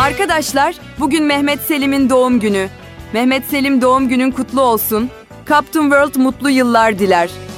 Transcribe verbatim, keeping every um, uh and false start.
Arkadaşlar, bugün Mehmet Selim'in doğum günü. Mehmet Selim doğum günün kutlu olsun. Captain World mutlu yıllar diler.